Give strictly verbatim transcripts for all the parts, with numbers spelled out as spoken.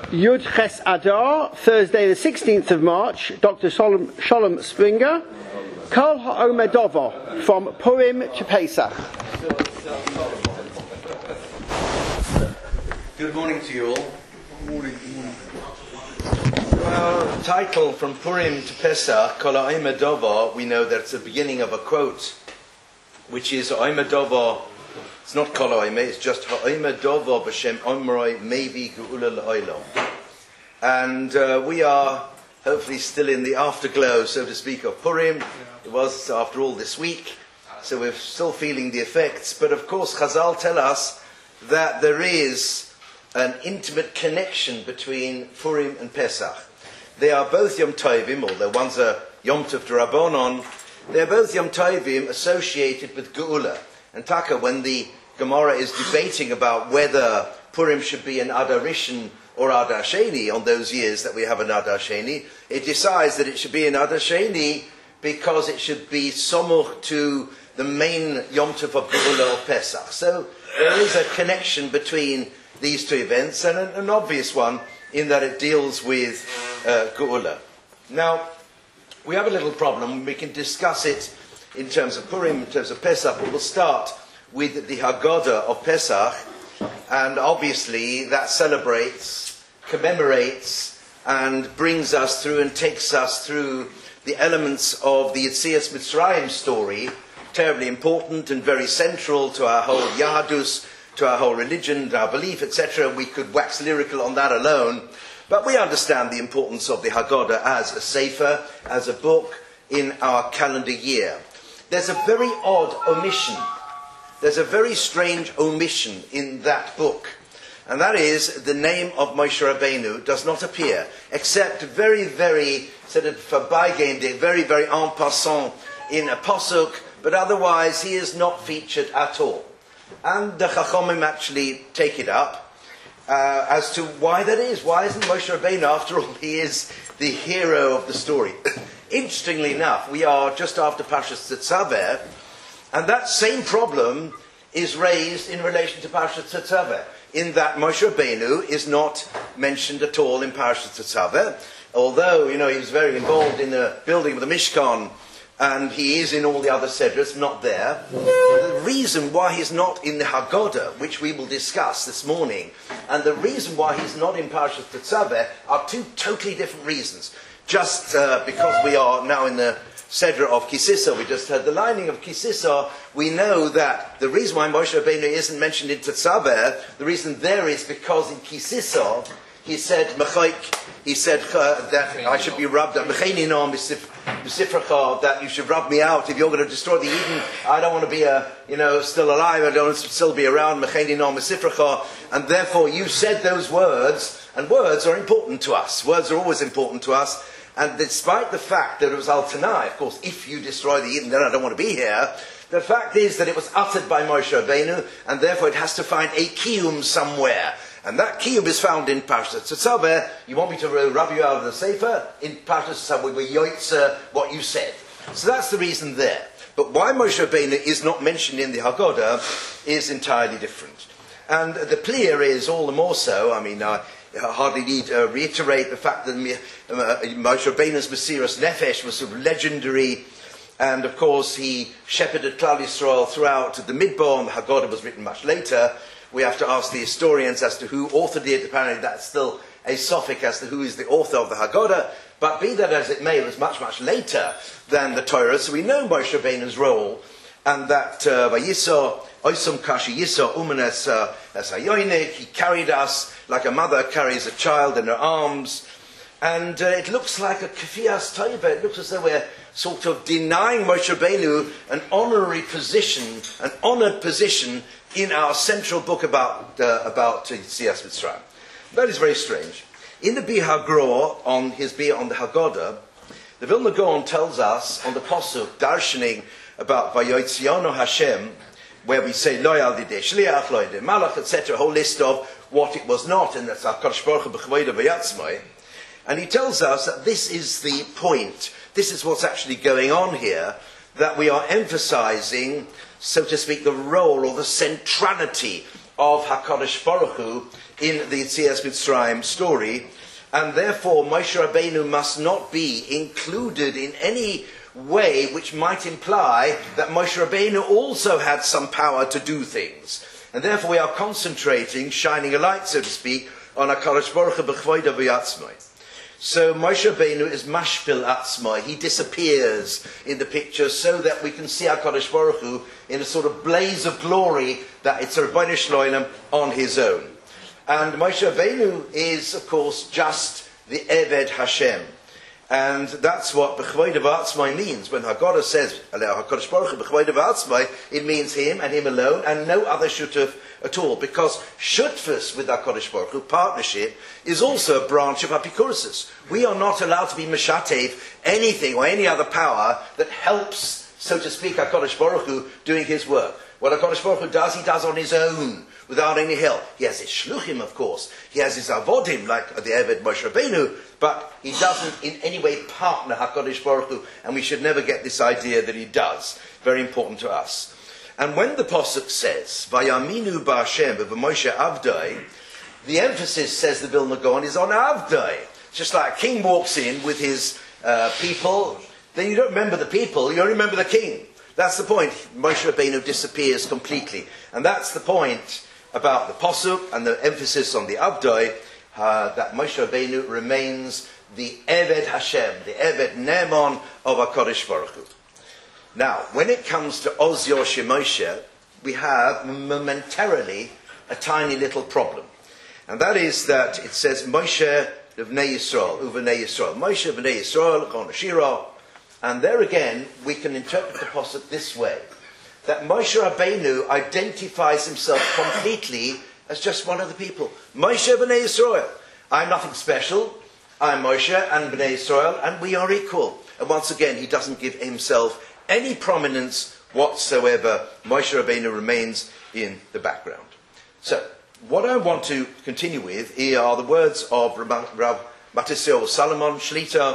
Yud Ches Adar, Thursday the sixteenth of March, Doctor Sholem, Sholem Springer, Kol HaOmer Dovo, from Purim to Pesach. Good morning to you all. Good morning. Good morning. Well, title from Purim to Pesach, Kol HaOmer Dovo, we know that it's the beginning of a quote, which is HaOmer Dovo. It's not Kol HaOmer, it's just HaOmer Dovo b'Shem Omroi Mevi Geula L'Olam. And uh, we are hopefully still in the afterglow, so to speak, of Purim. It was, after all, this week, so we're still feeling the effects. But of course, Chazal tell us that there is an intimate connection between Purim and Pesach. They are both Yom Tovim, although one's a Yom Tov D'Rabbanan. They're both Yom Tovim associated with Geula. And Taka, when the Gemara is debating about whether Purim should be an Adar Rishon or Adar Sheni on those years that we have an Adar Sheni, it decides that it should be an Adar Sheni because it should be somuch to the main Yom Tov of Geula of Pesach. So there is a connection between these two events, and an, an obvious one in that it deals with uh, Geula. Now, we have a little problem. We can discuss it in terms of Purim, in terms of Pesach, but we'll start with the Haggadah of Pesach, and obviously that celebrates, commemorates, and brings us through and takes us through the elements of the Yetzias Mitzrayim story, terribly important and very central to our whole Yahadus, to our whole religion, our belief, et cetera. We could wax lyrical on that alone, but we understand the importance of the Haggadah as a sefer, as a book in our calendar year. There's a very odd omission. There's a very strange omission in that book. And that is the name of Moshe Rabbeinu does not appear, except very, very, sort of vorbeigehendig, very, very en passant in a pasuk, but otherwise he is not featured at all. And the Chachomim actually take it up uh, as to why that is. Why isn't Moshe Rabbeinu, after all, he is the hero of the story? Interestingly enough, we are just after Parshas Tetzaveh, and that same problem is raised in relation to Parshas Tetzaveh, in that Moshe Rabbeinu is not mentioned at all in Parshas Tetzaveh, although, you know, he was very involved in the building of the Mishkan, and he is in all the other Sedras, not there. The reason why he's not in the Haggadah, which we will discuss this morning, and the reason why he's not in Parshas Tetzaveh are two totally different reasons. Just uh, because we are now in the Sedra of Kisisa, we just heard the lining of Kisisa, we know that the reason why Moshe Rabbeinu isn't mentioned in Tetzaveh, the reason there is because in Kisisa, he said, he said uh, that I should be rubbed out, that you should rub me out if you're going to destroy the Eden. I don't want to be a, you know, still alive, I don't want to still be around, and therefore you said those words, and words are important to us. Words are always important to us. And despite the fact that it was Al Tanai, of course, if you destroy the Eden, then I don't want to be here. The fact is that it was uttered by Moshe Rabbeinu, and therefore it has to find a kiyum somewhere. And that kiyum is found in Parshas Tetzaveh. You want me to rub you out of the sefer? In Parshas Tetzaveh, we yoitzer what you said. So that's the reason there. But why Moshe Rabbeinu is not mentioned in the Haggadah is entirely different. And the plea is all the more so. I mean, uh, I hardly need to uh, reiterate the fact that uh, Moshe Rabbeinu's Mesiras Nefesh was sort of legendary, and of course he shepherded Klal Yisrael throughout the Midbar, and the Haggadah was written much later. We have to ask the historians as to who authored it. Apparently that's still a suffix as to who is the author of the Haggadah, but be that as it may, it was much, much later than the Torah, so we know Moshe Rabbeinu's role, and that Vayisa Oisum Kashi Yisa Umanes as Hayonik, he carried us like a mother carries a child in her arms, and uh, it looks like a Kefiyas Toiva. It looks as though we're sort of denying Moshe Rabbeinu an honorary position, an honoured position in our central book about uh, about Yetzias Mitzrayim. That is very strange. In the Bihar Gra, on his Bihar on the Haggadah, the Vilna Gaon tells us on the Pasuk, darshaning about Vayotzionu Hashem, where we say Lo Al Didei Shliach, Lo Didei Malach, et cetera, a whole list of what it was not, and that's HaKadosh Baruch Hu B'Chavodo V'Yatzmai. And he tells us that this is the point, this is what's actually going on here, that we are emphasizing, so to speak, the role or the centrality of HaKadosh Baruch Hu in the Yetzias Mitzrayim story, and therefore Moshe Rabbeinu must not be included in any way which might imply that Moshe Rabbeinu also had some power to do things. And therefore we are concentrating, shining a light, so to speak, on HaKadosh Baruch Hu b'chvoido v'yatzmai. So Moshe Rabbeinu is mashpil atzmai. He disappears in the picture so that we can see HaKadosh Baruch Hu in a sort of blaze of glory that it's a Rebbeinu Shloim on his own. And Moshe Rabbeinu is, of course, just the Eved Hashem. And that's what b'chvoido v'atzmai means. When Haggadah says HaKadosh Baruch Hu b'chvoido v'atzmai, it means him and him alone and no other shutuf at all. Because shutfus with HaKadosh Baruch Hu, partnership, is also a branch of Apikurosis. We are not allowed to be meshatev anything or any other power that helps, so to speak, HaKadosh Baruch Hu doing his work. What HaKadosh Baruch Hu does, he does on his own, without any help. He has his shluchim, of course. He has his avodim, like the Eved Moshe Rabbeinu, but he doesn't in any way partner HaKadosh Baruch Hu, and we should never get this idea that he does. Very important to us. And when the Pasuk says, Vayaminu ba'Hashem v'Moshe Avdai, the emphasis, says the Vilna Gaon, is on Avdai. Just like a king walks in with his uh, people, then you don't remember the people, you only remember the king. That's the point. Moshe Rabbeinu disappears completely. And that's the point about the Pasuk and the emphasis on the Avdai, uh, that Moshe Rabbeinu remains the Eved Hashem, the Eved Ne'eman of HaKadosh Baruch Hu. Now, when it comes to Oz Yoshim Moshe, we have momentarily a tiny little problem. And that is that it says Moshe B'nei Yisrael, U'B'nei Yisrael. Moshe B'nei Yisrael, Chon Shira. And there again, we can interpret the Pasuk this way. That Moshe Rabbeinu identifies himself completely as just one of the people. Moshe B'nei Yisrael. I'm nothing special. I'm Moshe and B'nei Yisrael, and we are equal. And once again, he doesn't give himself any prominence whatsoever. Moshe Rabbeinu remains in the background. So, what I want to continue with here are the words of Rav Matisyahu Salomon Shlita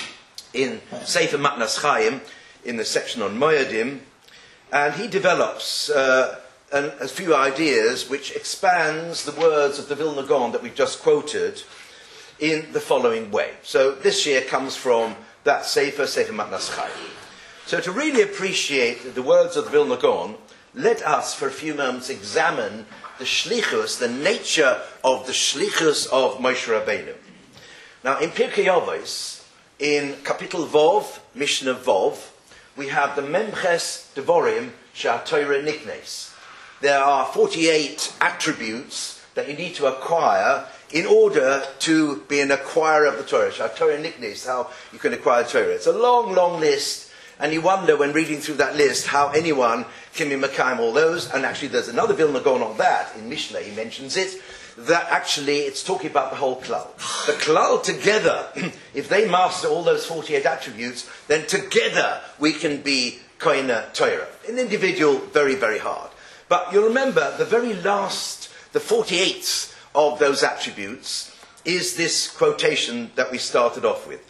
in Sefer Matnas Chaim, in the section on Moedim, and he develops uh, an, a few ideas which expands the words of the Vilna Gaon that we've just quoted in the following way. So this year comes from that Sefer, Sefer Matnas Chaim. So to really appreciate the words of the Vilna Gaon, let us for a few moments examine the shlichus, the nature of the shlichus of Moshe Rabbeinu. Now in Pirkei Avos, in Kapitel Vov, Mishnah Vov, we have the Memches Devorim She'aTorah Niknes. There are forty-eight attributes that you need to acquire in order to be an acquirer of the Torah. She'aTorah Niknes, how you can acquire the Torah. It's a long, long list. And you wonder, when reading through that list, how anyone can be Mekayim all those. And actually there's another Vilna Gaon on that, in Mishnah he mentions it, that actually it's talking about the whole klal. The klal together, if they master all those forty-eight attributes, then together we can be koine Torah. An individual, very, very hard. But you'll remember, the very last, the forty-eighth of those attributes, is this quotation that we started off with.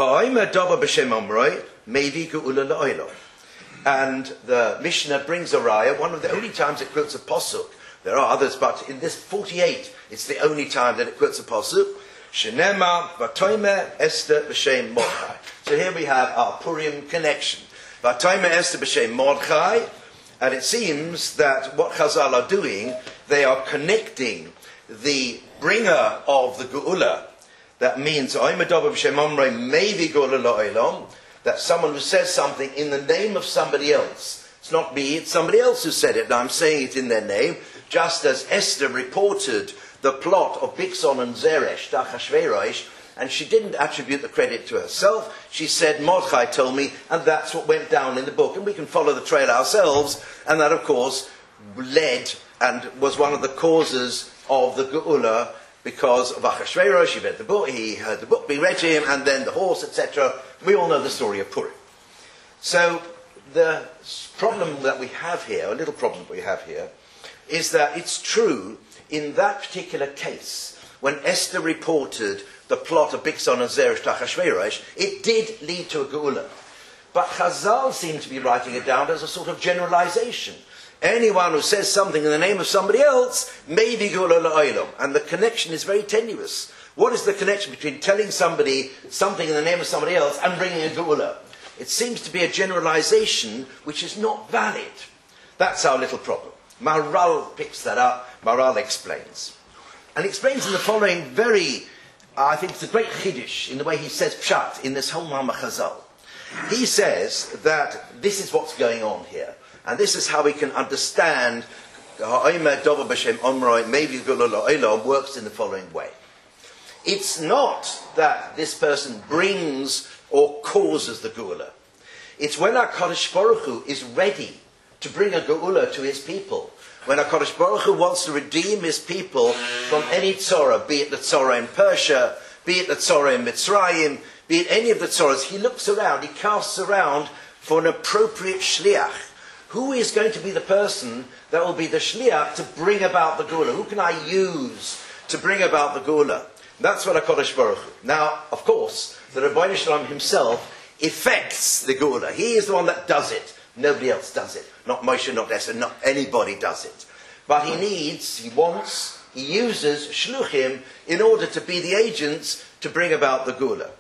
And the Mishnah brings a raya, one of the only times it quotes a posuk. There are others, but in this forty-eight, it's the only time that it quotes a posuk. Shenema v'toime Esther b'shem Mordechai. So here we have our Purim connection. V'toime Esther b'shem Mordechai, and it seems that what Chazal are doing, they are connecting the bringer of the Geula. That means that someone who says something in the name of somebody else. It's not me, it's somebody else who said it, and I'm saying it in their name. Just as Esther reported the plot of Bigson and Zeresh, Achashverosh, and she didn't attribute the credit to herself. She said, Mordechai told me, and that's what went down in the book. And we can follow the trail ourselves, and that, of course, led and was one of the causes of the Geula, because of Achashverosh. He read the book, he heard the book being read to him, and then the horse, et cetera. We all know the story of Purim. So the problem that we have here, a little problem that we have here, is that it's true in that particular case, when Esther reported the plot of Bigson and Zeresh to Achashverosh, it did lead to a Geula. But Chazal seemed to be writing it down as a sort of generalization. Anyone who says something in the name of somebody else may be Geula La'olam. And the connection is very tenuous. What is the connection between telling somebody something in the name of somebody else and bringing a Geula? It seems to be a generalization which is not valid. That's our little problem. Maharal picks that up. Maharal explains. And he explains in the following very, uh, I think it's a great chiddush in the way he says pshat in this whole Ma'amar Chazal. He says that this is what's going on here. And this is how we can understand Ha'omer Dover B'Shem Omroi Mevi Geula La'olam works in the following way. It's not that this person brings or causes the Geula. It's when HaKadosh Baruch Hu is ready to bring a Geula to his people. When HaKadosh Baruch Hu wants to redeem his people from any tzorah, be it the tzorah in Persia, be it the tzorah in Mitzrayim, be it any of the tzorahs, he looks around, he casts around for an appropriate shliach. Who is going to be the person that will be the shliach to bring about the Geula? Who can I use to bring about the Geula? That's what HaKadosh Baruch Hu. Now, of course, the Rebbeinu Shalom himself effects the Geula. He is the one that does it. Nobody else does it. Not Moshe, not Esther, not anybody does it. But he needs, he wants, he uses shluchim in order to be the agents to bring about the Geula.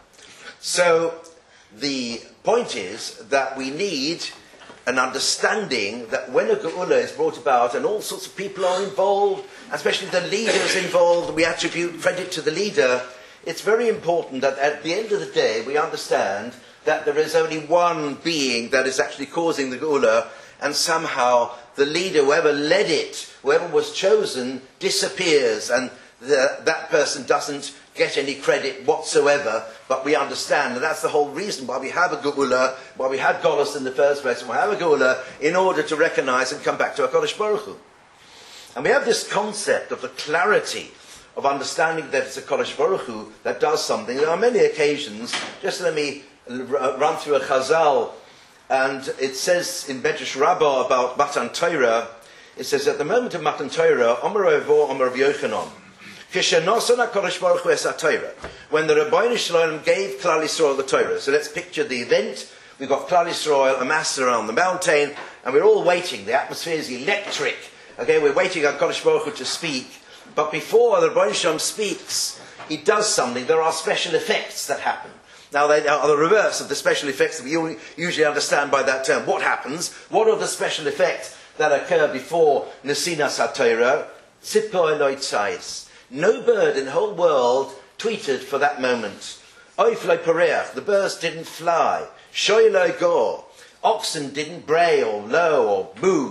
So the point is that we need an understanding that when a Geula is brought about and all sorts of people are involved, especially the leaders involved, we attribute credit to the leader, it's very important that at the end of the day we understand that there is only one being that is actually causing the Geula, and somehow the leader, whoever led it, whoever was chosen, disappears, and the, that person doesn't get any credit whatsoever, but we understand, and that's the whole reason why we have a Geula, why we had Golos in the first place, and we have a Geula in order to recognize and come back to HaKadosh Baruch Hu. And we have this concept of the clarity of understanding that it's a HaKadosh Baruch Hu that does something. There are many occasions, just let me run through a Chazal, and it says in Medrash Rabbah about Matan Torah, it says, at the moment of Matan Torah, Omer Evo, Omer Yochanan, when the Rebbeinu Shalom gave Klal Yisrael the Torah. So let's picture the event. We've got Klal Yisrael amassed around the mountain, and we're all waiting. The atmosphere is electric. Okay, we're waiting on HaKadosh Baruch Hu to speak. But before the Rebbeinu Shalom speaks, he does something. There are special effects that happen. Now, they are the reverse of the special effects that we usually understand by that term. What happens? What are the special effects that occur before Nesinas HaTorah? Tzipor lo tzayis. No bird in the whole world tweeted for that moment. Oif lo pareach. The birds didn't fly. Shoy lo go. Oxen didn't bray or low or moo.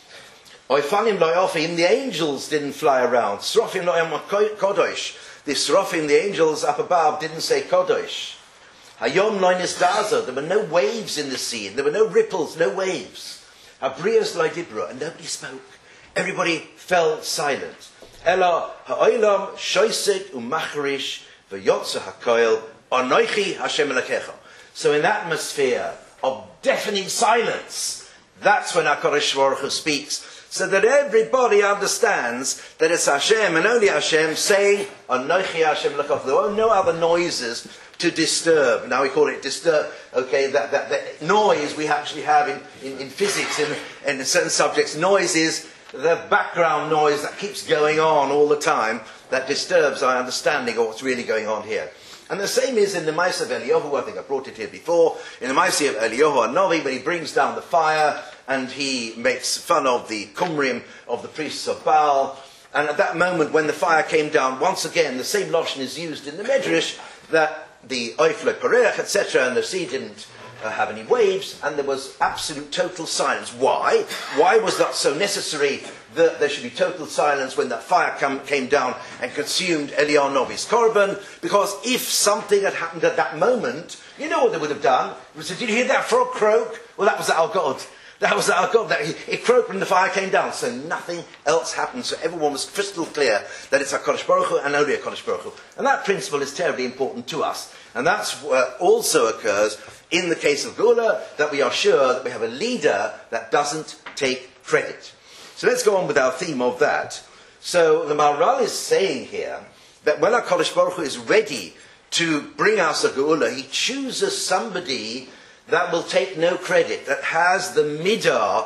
Oifanim lo ofim. The angels didn't fly around. Srofim lo yom kodosh. The srofim, the angels up above, didn't say kodosh. Hayom lo nisdaza. There were no waves in the sea. There were no ripples, no waves. Habrias lo dibra. And nobody spoke. Everybody fell silent. Ela ha'olam shoisek umachrish v'yotza hakoil anoichi Hashem Elokecha. So in that atmosphere of deafening silence, that's when HaKadosh Baruch Hu speaks, so that everybody understands that it's Hashem and only Hashem saying anoichi Hashem Elokecha. There are no other noises to disturb. Now we call it disturb. Okay, that, that, that noise we actually have in, in, in physics and in, in certain subjects. Noise is the background noise that keeps going on all the time, that disturbs our understanding of what's really going on here. And the same is in the Maaseh of Eliyahu. I think I brought it here before. In the Maaseh of Eliyahu HaNavi, when he brings down the fire and he makes fun of the Qumrim, of the priests of Baal. And at that moment when the fire came down, once again the same lotion is used in the Medrash, that the Oif lo pareach, et cetera, and the sea didn't Uh, have any waves, and there was absolute total silence. Why? Why was that so necessary that there should be total silence when that fire come, came down and consumed Eliyahu Novi's korban? Because if something had happened at that moment, you know what they would have done? They would have said, did you hear that frog croak? Well, that was our God. That was our God. That, it croaked when the fire came down, so nothing else happened. So everyone was crystal clear that it's HaKadosh Baruch Hu and only HaKadosh Baruch Hu. And that principle is terribly important to us. And that's what also occurs in the case of Geula, that we are sure that we have a leader that doesn't take credit. So let's go on with our theme of that. So the Maharal is saying here that when HaKadosh Baruch Hu is ready to bring us a Geula, he chooses somebody that will take no credit, that has the midah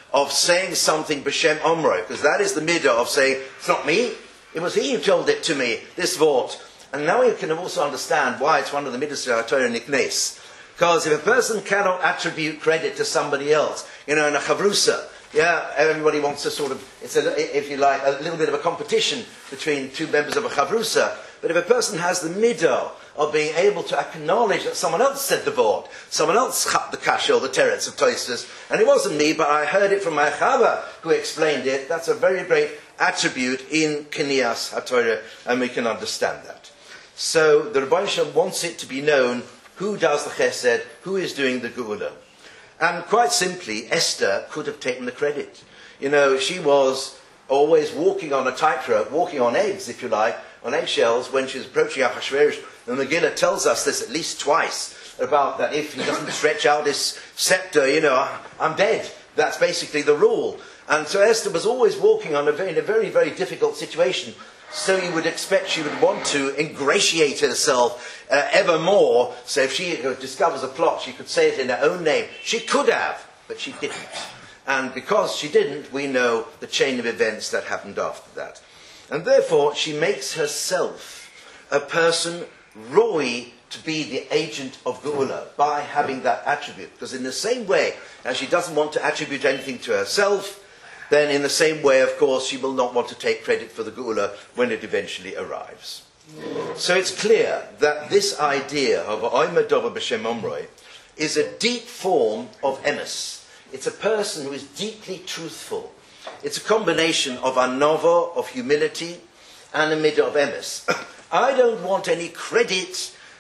of saying something b'shem omroi, because that is the midah of saying, it's not me, it was he who told it to me, this vort. And now we can also understand why it's one of the middos of Torah niknes. Because if a person cannot attribute credit to somebody else, you know, in a chavrusa, yeah, everybody wants to sort of, it's a, if you like, a little bit of a competition between two members of a chavrusa. But if a person has the midah of being able to acknowledge that someone else said the vort, someone else chap the kasha or the teretz of Tosfos, and it wasn't me, but I heard it from my chava who explained it, that's a very great attribute in Knias HaTorah, and we can understand that. So the Rebbeinu Shalom wants it to be known who does the chesed, who is doing the geula. And quite simply, Esther could have taken the credit. You know, she was always walking on a tightrope, walking on eggs, if you like, on eggshells when she was approaching Achashverosh. And the Megillah tells us this at least twice, about that if he doesn't stretch out his scepter, you know, I'm dead. That's basically the rule. And so Esther was always walking on a very, in a very, very difficult situation. So you would expect she would want to ingratiate herself uh, ever more. So if she discovers a plot, she could say it in her own name. She could have, but she didn't. And because she didn't, we know the chain of events that happened after that. And therefore, she makes herself a person Roy to be the agent of Geula by having that attribute. Because in the same way as she doesn't want to attribute anything to herself, then in the same way, of course, she will not want to take credit for the Geula when it eventually arrives. So it's clear that this idea of Oima Dova B'Shem Omroi is a deep form of emes. It's a person who is deeply truthful. It's a combination of anova, of humility, and a midah of emes. I don't want any credit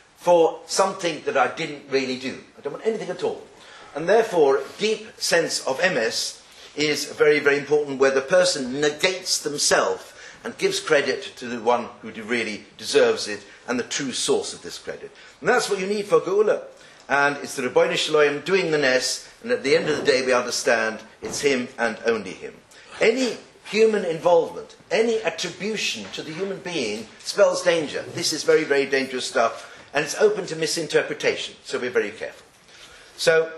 for something that I didn't really do. I don't want anything at all. And therefore, deep sense of emes is very, very important, where the person negates themselves and gives credit to the one who really deserves it and the true source of this credit. And that's what you need for Geula. And it's the Rebbeinu Shalom doing the Nes, and at the end of the day we understand it's him and only him. Any human involvement, any attribution to the human being spells danger. This is very, very dangerous stuff, and it's open to misinterpretation, so we're very careful. So,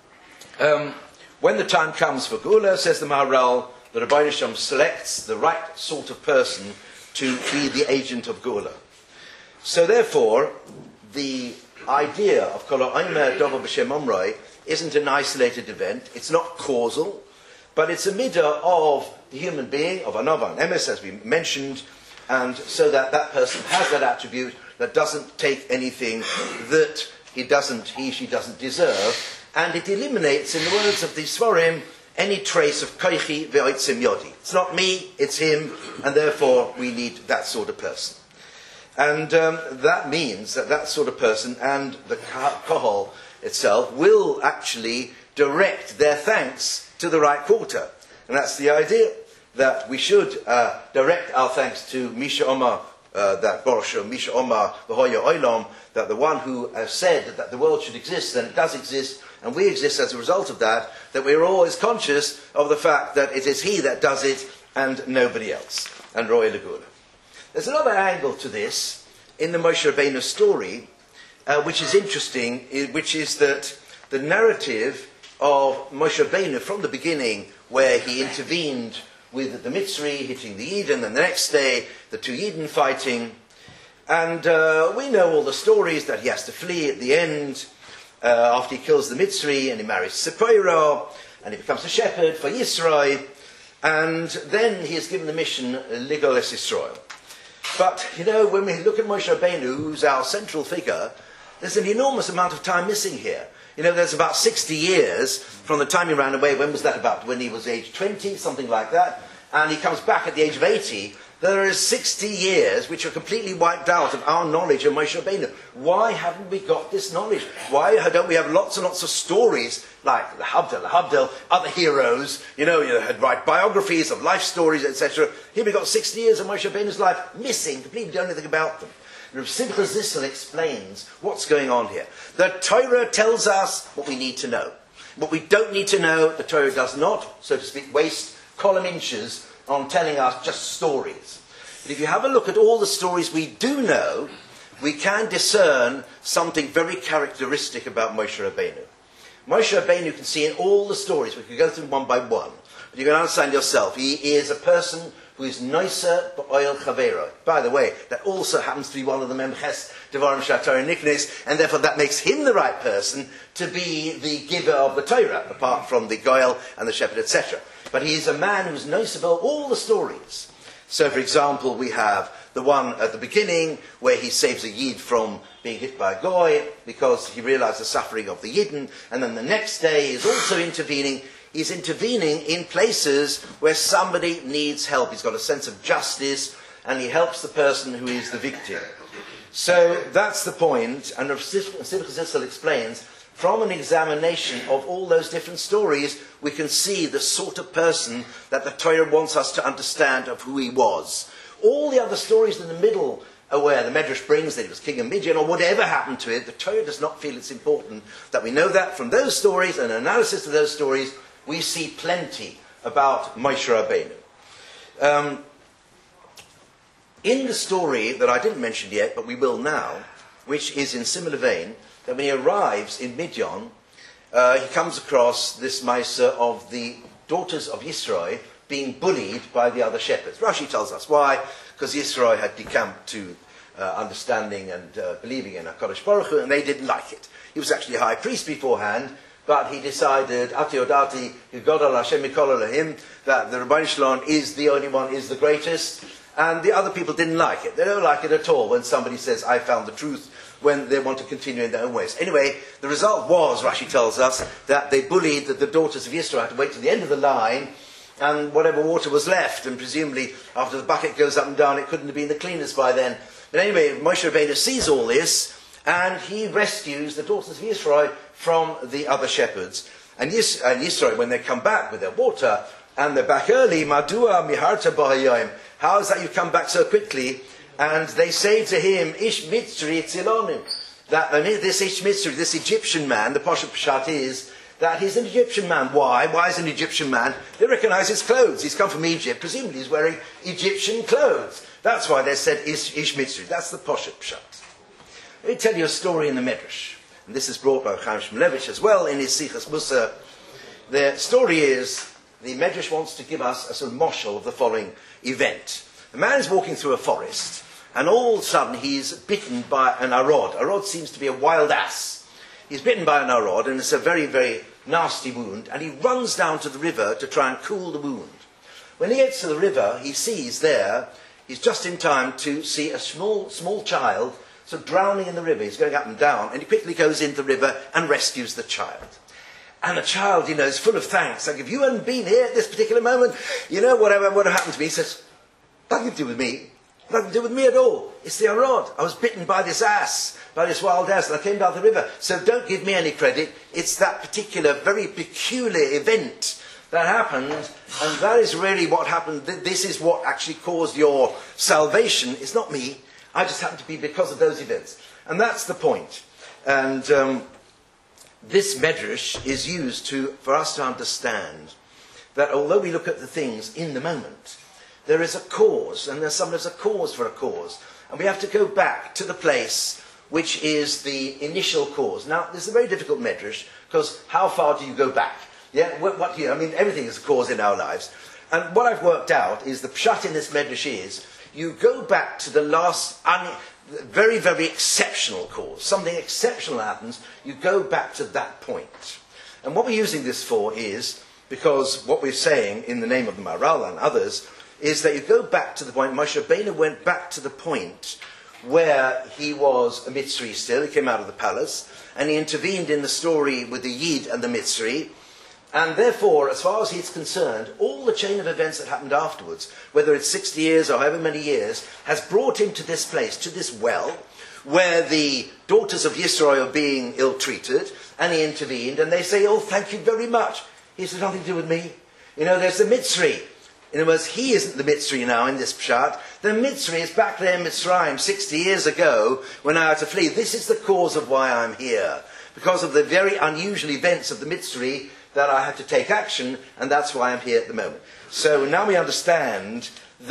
um, when the time comes for Geula, says the Maharal, the Rebbeinu Shalom selects the right sort of person to be the agent of Geula. So therefore, the idea of Kol Ha'omer Dova B'Shem Omroi isn't an isolated event, it's not causal, but it's a midah of the human being, of Anova and Emes, as we mentioned, and so that that person has that attribute that doesn't take anything that he doesn't, he, she doesn't deserve, and it eliminates, in the words of the Sforim, any trace of koichi ve'oitzim yodi. It's not me, it's him, and therefore we need that sort of person. And um, that means that that sort of person and the kohol itself will actually direct their thanks to the right quarter. And that's the idea, that we should uh, direct our thanks to Misha Omar, uh, that Borosho, Misha Omar, V'hoya Olam, that the one who has said that the world should exist, and it does exist, and we exist as a result of that, that we're always conscious of the fact that it is he that does it and nobody else. And Roy Legula. There's another angle to this in the Moshe Rabbeinu story, uh, which is interesting, which is that the narrative of Moshe Rabbeinu from the beginning, where he intervened with the Mitzri hitting the Eden, and the next day the two Eden fighting, and uh, we know all the stories that he has to flee at the end uh, after he kills the Mitzri, and he marries Sipporah, and he becomes a shepherd for Yisrael, and then he is given the mission Ligol Es Yisrael. But, you know, when we look at Moshe Rabbeinu, who's our central figure, there's an enormous amount of time missing here. You know, there's about sixty years from the time he ran away. When was that about? When he was age twenty, something like that. And he comes back at the age of eighty. There is sixty years which are completely wiped out of our knowledge of Moshe Rabbeinu. Why haven't we got this knowledge? Why don't we have lots and lots of stories like the Havdil, the Havdil, other heroes, you know, you had write biographies of life stories, et cetera. Here we've got sixty years of Moshe Rabbeinu's life missing, completely don't know anything about them. Rav Simcha Zissel explains what's going on here. The Torah tells us what we need to know. What we don't need to know, the Torah does not, so to speak, waste column inches on telling us just stories. But if you have a look at all the stories we do know, we can discern something very characteristic about Moshe Rabbeinu. Moshe Rabbeinu, you can see in all the stories, we can go through one by one, But you can understand yourself. He is a person who is nicer b'oil chavera. By the way, that also happens to be one of the memches devarim shatar niknes, and therefore that makes him the right person to be the giver of the Torah, apart from the goyel and the shepherd, et cetera. But he is a man who's nicer about all the stories. So, for example, we have the one at the beginning where he saves a Yid from being hit by a goy because he realized the suffering of the Yidden, and then the next day he's also intervening. He's intervening in places where somebody needs help. He's got a sense of justice, and he helps the person who is the victim. So that's the point, and Rav Simcha Zissel explains, from an examination of all those different stories, we can see the sort of person that the Torah wants us to understand of who he was. All the other stories in the middle are where the Medrash brings that he was king of Midian, or whatever happened to it, the Torah does not feel it's important that we know that. From those stories and analysis of those stories, we see plenty about Moshe Rabbeinu. Um, in the story that I didn't mention yet, but we will now, which is in similar vein, that when he arrives in Midian, uh, he comes across this Maisa of the daughters of Yisroi being bullied by the other shepherds. Rashi tells us why, because Yisroi had decamped to uh, understanding and uh, believing in HaKadosh Baruch Hu, and they didn't like it. He was actually a high priest beforehand, but he decided, Ati Odati, Yugodal Hashem Mikol Elohim, that the Rebbeinu Shalom is the only one, is the greatest, and the other people didn't like it. They don't like it at all when somebody says, I found the truth, when they want to continue in their own ways. Anyway, the result was, Rashi tells us, that they bullied the, the daughters of Yisro had to wait to the end of the line, and whatever water was left, and presumably after the bucket goes up and down, it couldn't have been the cleanest by then. But anyway, Moshe Rabbeinu sees all this, and he rescues the daughters of Yisro from the other shepherds. And, Yis, and Yisro, when they come back with their water, and they're back early, Madua miharta b'hayayim. How is that you come back so quickly? And they say to him, Ish mitzri tzilonu. That uh, this Ish mitzri, this Egyptian man, the Pasha Pshat is, that he's an Egyptian man. Why? Why is he an Egyptian man? They recognize his clothes. He's come from Egypt. Presumably he's wearing Egyptian clothes. That's why they said Ish, Ish mitzri. That's the Pasha Pshat. Let me tell you a story in the Medrash. And this is brought by Chaim Shmulevich as well in his Sichas Musa. The story is, the Medrash wants to give us a sort of moshel of the following event. The man is walking through a forest, and all of a sudden he's bitten by an arod. Arod seems to be a wild ass. He's bitten by an arod, and it's a very, very nasty wound, and he runs down to the river to try and cool the wound. When he gets to the river, he sees there, he's just in time to see a small, small child sort of drowning in the river. He's going up and down, and he quickly goes into the river and rescues the child. And the child, you know, is full of thanks. Like, if you hadn't been here at this particular moment, you know, whatever would have happened to me. He says, nothing to do with me. Nothing to do with me at all. It's the arod. I was bitten by this ass, by this wild ass, and I came down the river. So don't give me any credit. It's that particular, very peculiar event that happened, and that is really what happened. This is what actually caused your salvation. It's not me. I just happened to be because of those events. And that's the point. And um, this medrash is used to, for us to understand that although we look at the things in the moment, there is a cause, and there's sometimes a cause for a cause. And we have to go back to the place which is the initial cause. Now, this is a very difficult medrash, because how far do you go back? Yeah, what, what do you, I mean, everything is a cause in our lives. And what I've worked out is the pshat in this medrash is, you go back to the last, un, very, very exceptional cause. Something exceptional happens, you go back to that point. And what we're using this for is, because what we're saying in the name of the Maharal and others, is that you go back to the point, Moshe Rabbeinu went back to the point where he was a Mitzri still, he came out of the palace, and he intervened in the story with the Yid and the Mitzri, and therefore, as far as he's concerned, all the chain of events that happened afterwards, whether it's sixty years or however many years, has brought him to this place, to this well, where the daughters of Yisro are being ill-treated, and he intervened, and they say, oh, thank you very much. He said, nothing to do with me. You know, there's the Mitzri. In other words, he isn't the Mitzri now in this pshat. The Mitzri is back there in Mitzrayim sixty years ago when I had to flee. This is the cause of why I'm here. Because of the very unusual events of the Mitzri that I had to take action, and that's why I'm here at the moment. So now we understand that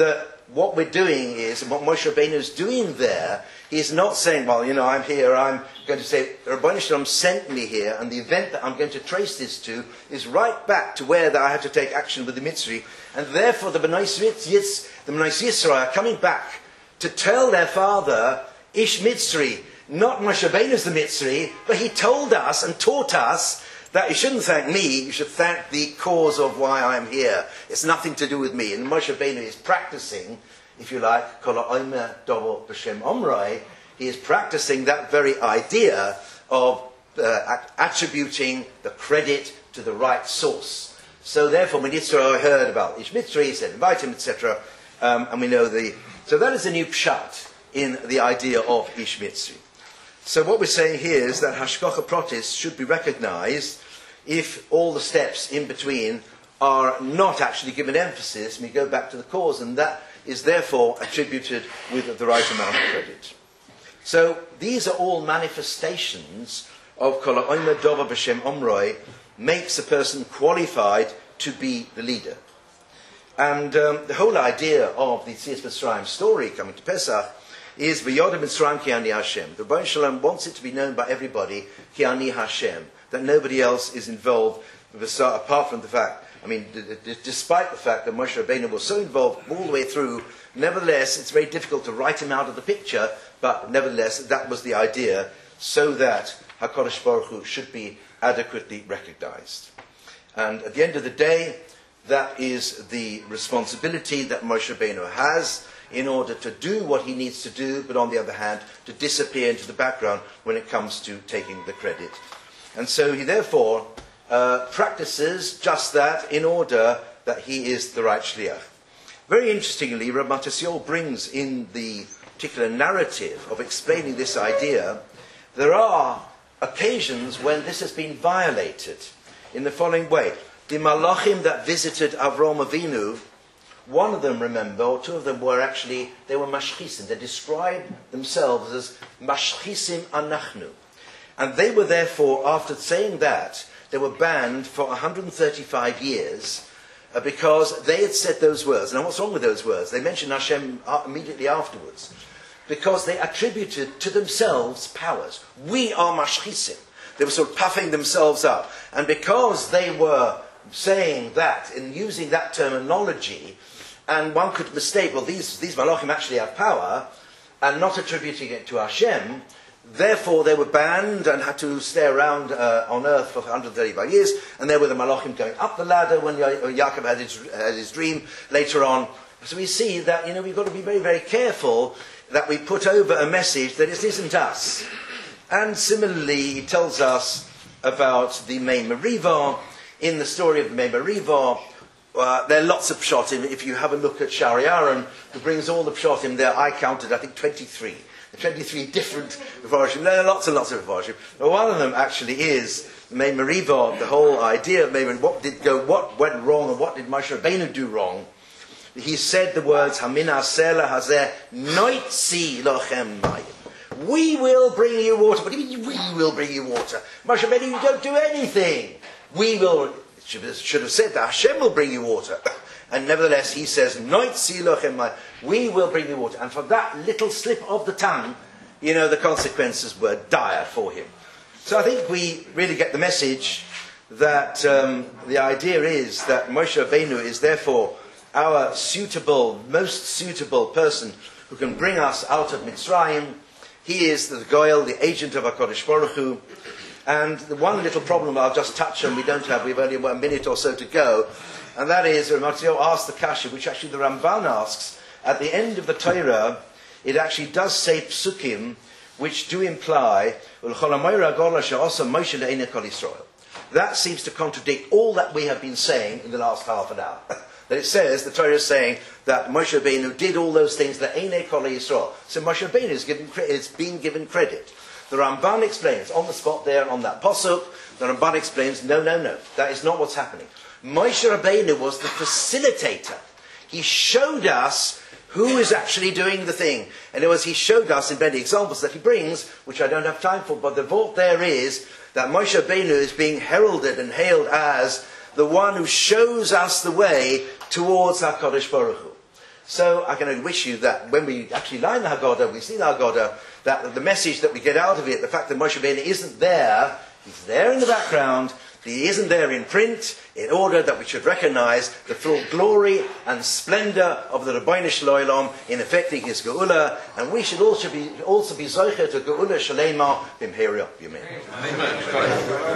what we're doing is, and what Moshe Rabbeinu is doing there, he's not saying, well, you know, I'm here, I'm going to say, Rabbeinu Shalom sent me here, and the event that I'm going to trace this to is right back to where that I had to take action with the Mitzri, and therefore the Bnei Yisrael, the Bnei Yisrael are coming back to tell their father, Ish Mitzri, not Moshe Rabbeinu's the Mitzri, but he told us and taught us that you shouldn't thank me, you should thank the cause of why I'm here. It's nothing to do with me. And Moshe Rabbeinu is practicing, if you like, Kol ha'omer dovo b'shem omrei, he is practicing that very idea of uh, attributing the credit to the right source. So therefore, when Yitzhak heard about Ish Mitzri, he said, invite him, et cetera. Um, and we know the... So that is a new pshat in the idea of Ish Mitzri. So what we're saying here is that Hashgacha Pratis should be recognized if all the steps in between are not actually given emphasis, and we go back to the cause, and that is therefore attributed with the right amount of credit. So these are all manifestations of Kol ha'omer dovo b'shem omrei, makes a person qualified to be the leader. And um, the whole idea of the Tzias Mitzrayim story coming to Pesach is V'yoda Mitzrayim ki ani Hashem. The Rebbeinu Shalom wants it to be known by everybody, ki ani Hashem, that nobody else is involved, apart from the fact, I mean, d- d- despite the fact that Moshe Rabbeinu was so involved all the way through, nevertheless, it's very difficult to write him out of the picture, but nevertheless, that was the idea, so that HaKadosh Baruch Hu should be adequately recognized. And at the end of the day, that is the responsibility that Moshe Rabbeinu has in order to do what he needs to do, but on the other hand, to disappear into the background when it comes to taking the credit. And so he therefore uh, practices just that in order that he is the right shliach. Very interestingly, Rav Matisyahu brings in the particular narrative of explaining this idea, there are occasions when this has been violated in the following way. The malachim that visited Avram Avinu, one of them, remember, or two of them were actually, they were mashchisim. They described themselves as mashchisim anachnu. And they were therefore, after saying that, they were banned for one hundred thirty-five years uh, because they had said those words. Now what's wrong with those words? They mentioned Hashem uh, immediately afterwards. Because they attributed to themselves powers. We are mashchisim. They were sort of puffing themselves up. And because they were saying that and using that terminology, and one could mistake, well, these, these malachim actually have power, and not attributing it to Hashem, therefore they were banned and had to stay around uh, on earth for one hundred thirty-five years, and there were the malachim going up the ladder when ya- Yaakov had his, had his dream later on. So we see that, you know, we've got to be very, very careful that we put over a message that it isn't us. And similarly, he tells us about the Mei Merivah. In the story of the Mei Merivah, uh, there are lots of pshatim. If you have a look at Shari Aaron, who brings all the pshatim there, I counted, I think, twenty-three. twenty-three different Mefarshim. There are lots and lots of Mefarshim. But one of them actually is Mei Merivah, the whole idea of Mei Merivah, what did go, what went wrong, and what did Moshe Rabbeinu do wrong. He said the words, Hamin Asela Hazeh Noitzi Lochem Mayim. We will bring you water. What do you mean, we will bring you water? Moshe Rabbeinu, you don't do anything. We will, should have, should have said that Hashem will bring you water. And nevertheless, he says, Noitzi Lochem Mayim. We will bring you water. And for that little slip of the tongue, you know, the consequences were dire for him. So I think we really get the message that um, the idea is that Moshe Rabbeinu is therefore our suitable, most suitable person who can bring us out of Mitzrayim. He is the Goel, the agent of HaKadosh Baruch Hu. And the one little problem I'll just touch on, we don't have, we've only a minute or so to go, and that is, Ramatio asked the Kasha, which actually the Ramban asks, at the end of the Torah, it actually does say psukim, which do imply, that seems to contradict all that we have been saying in the last half an hour. That it says, the Torah is saying that Moshe Rabbeinu did all those things that Einei Kol Yisrael. So Moshe Rabbeinu is, given, is being given credit. The Ramban explains, on the spot there, on that posuk, the Ramban explains, no, no, no, that is not what's happening. Moshe Rabbeinu was the facilitator. He showed us who is actually doing the thing. And it was, he showed us in many examples that he brings, which I don't have time for, but the vault there is that Moshe Rabbeinu is being heralded and hailed as the one who shows us the way towards HaKadosh Baruch Hu. So I'm going to wish you that when we actually lie in the Haggadah, we see the Haggadah, that the message that we get out of it, the fact that Moshe Rabbeinu isn't there, he's there in the background, he isn't there in print, in order that we should recognize the full glory and splendor of the Rabbeinu Shalom in effecting his Geula, and we should also be also be Zocher to Geula Shalema B'mheira B'yamin.